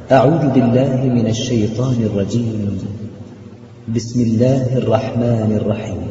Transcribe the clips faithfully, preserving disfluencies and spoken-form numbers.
أعوذ بالله من الشيطان الرجيم. بسم الله الرحمن الرحيم.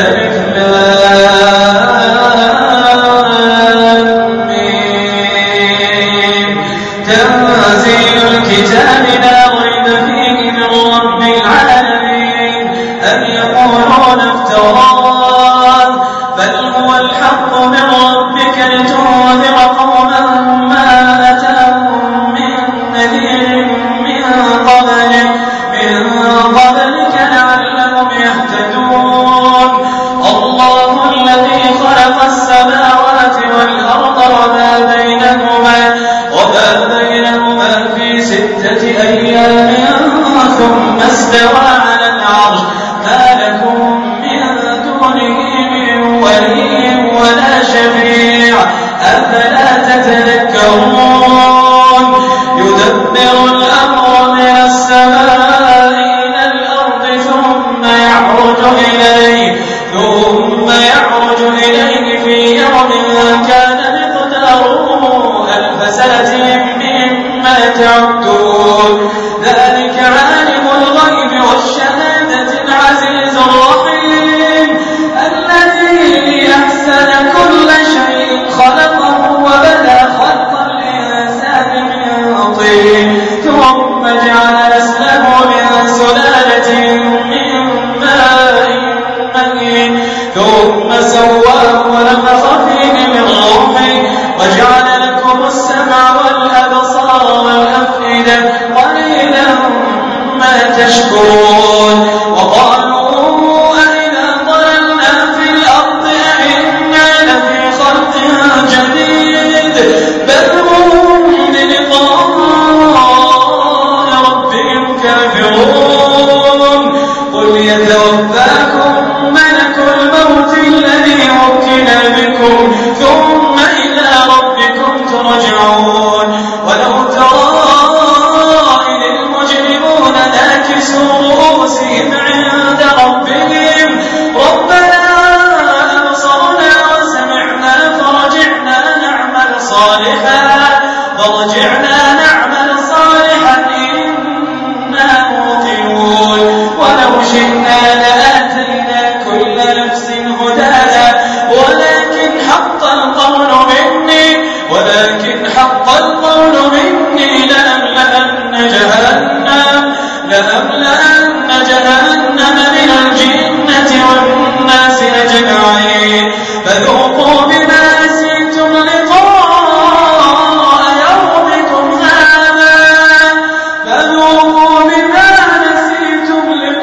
تنزيل الكتاب لا ريب فيه من رب العالمين. أم يقولون افتراه بل هو الحق من ربك لتنذر قوما ما أتاهم من نذير من قبلك من قبلك لعلهم يهتدون. الله الذي خلق السماوات والأرض وما بينهما وما بينهما في ستة أيام ثم استوى على العرش ما لكم من دونه من ولي ولا شفيع أفلا تتذكرون. يدبر الأمر من السماء إلى الأرض ثم يعرج إليه ثم يعرج إليه في يوم كان مقداره ألف سنة مما تعدون. ذلك عالم الغيب والشهادة العزيز الرحيم الذي أحسن كل شيء خلقه وبدأ خلق الإنسان من طين ثم جعل نسله من سلالة من ماء مهين ثم سواه ونفخ فيه من روحه وجعل لكم السمع والأبصار والأفئدة قليلا ما تشكرون. وقالوا أئذا ضللنا في الأرض أئنا لفي خلق جديد بل هم بلقاء ربهم كافرون. قل يتوفاكم ملك الموت الذي وكل بكم ثم إلى ربكم ترجعون. ولو ترى إذ المجرمون ناكسوا رؤوسهم عند ربهم ربنا أبصرنا وسمعنا فرجعنا نعمل صالحا فرجعنا نعمل صالحا إنا موقنون. ولو شئنا لآتينا كل نفس هداها ولكن حق القول مني ولكن حق القول مني لأملأن جهنم لأملأن جهنم من الجنة والناس أجمعين. فذوقوا بما نسيتم لقاء يومكم هذا فذوقوا بما نسيتم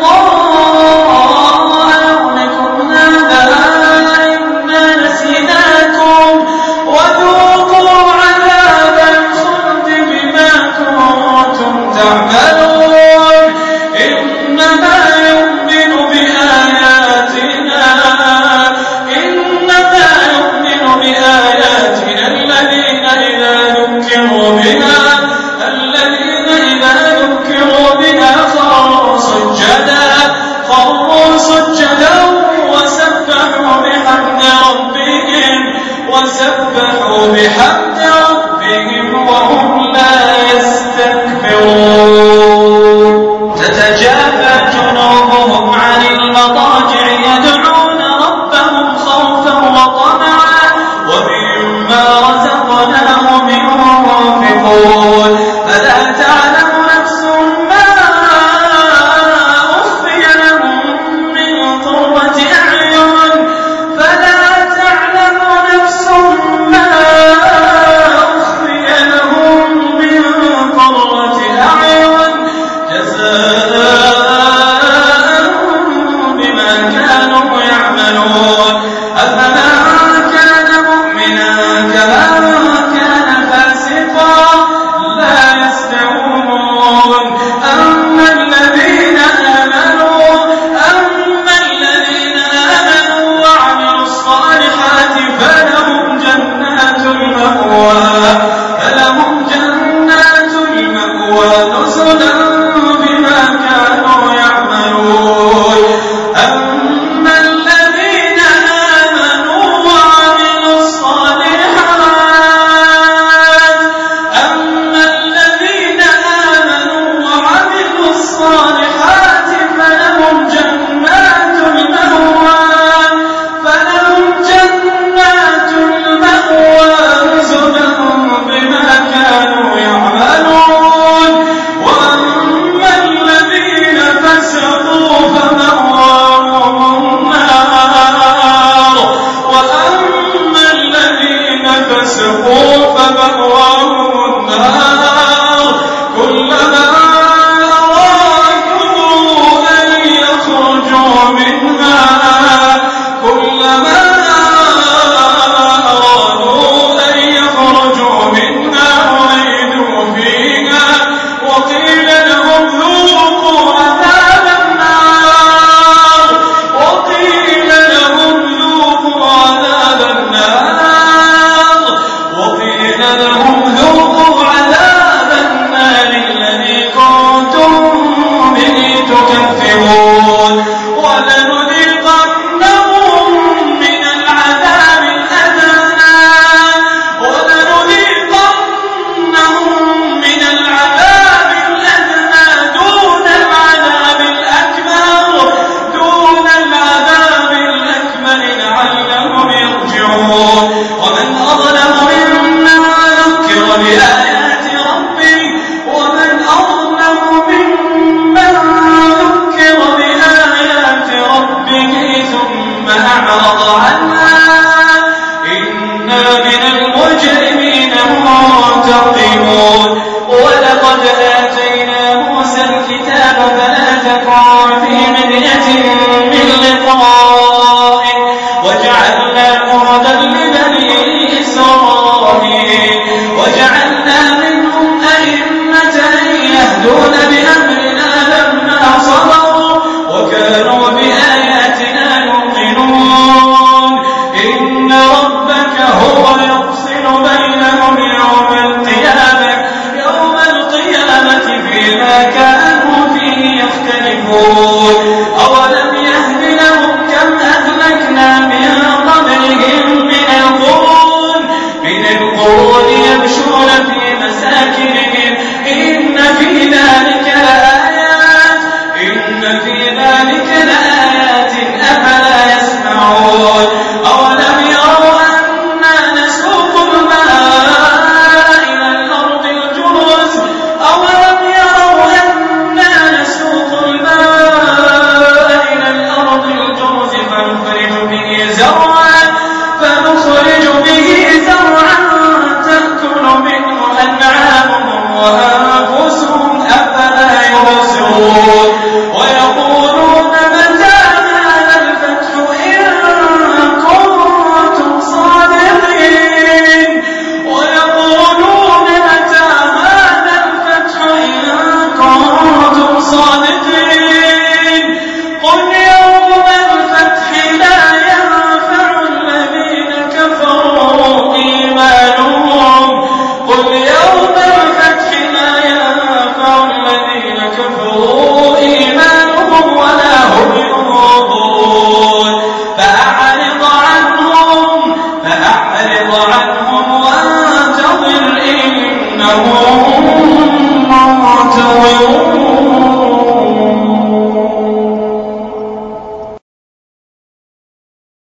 لقاء يومكم هذا إنا نسيناكم وذوقوا عذاب الخلد بما كنتم تعملون. إنما يؤمن بآياتنا إنما يؤمن بآياتنا الذين إذا ذكروا بها الذين إذا ذكروا بها خروا سجدا خروا سجدا وسبحوا بحمد ربهم وسبحوا بحمد ربهم وهم لا يستكبرون. تتجافى جنوبهم عن المضاجع يدعون ربهم خوفا وطمعا ومما رزقناهم ينفقون. فلا تعلم نفس ما أخفي لهم من قرة أعين فلا تعلم نفس ما مرية